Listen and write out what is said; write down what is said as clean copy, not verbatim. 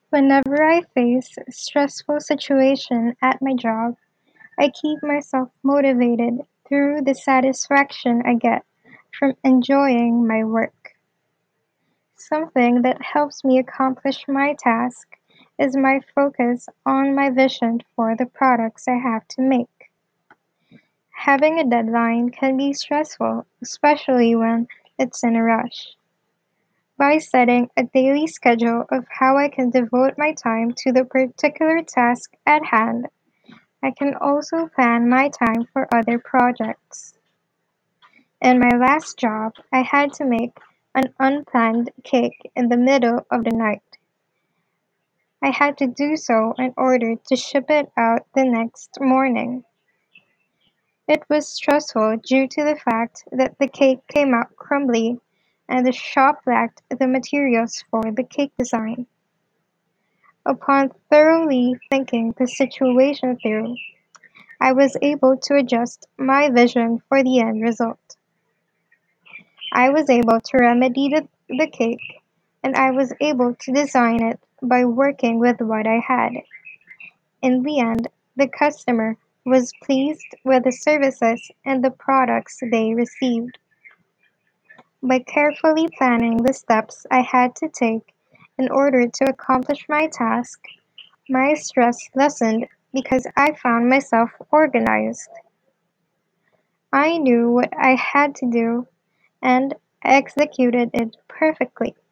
Whenever I face a stressful situation at my job, I keep myself motivated through the satisfaction I get from enjoying my work. Something that helps me accomplish my task is my focus on my vision for the products I have to make. Having a deadline can be stressful, especially when it's in a rush. By setting a daily schedule of how I can devote my time to the particular task at hand, I can also plan my time for other projects. In my last job, I had to make an unplanned cake in the middle of the night. I had to do so in order to ship it out the next morning. It was stressful due to the fact that the cake came out crumbly and the shop lacked the materials for the cake design. Upon thoroughly thinking the situation through, I was able to adjust my vision for the end result. I was able to remedy the cake, and I was able to design it by working with what I had. In the end, the customer was pleased with the services and the products they received. By carefully planning the steps I had to take in order to accomplish my task, my stress lessened because I found myself organized. I knew what I had to do and executed it perfectly.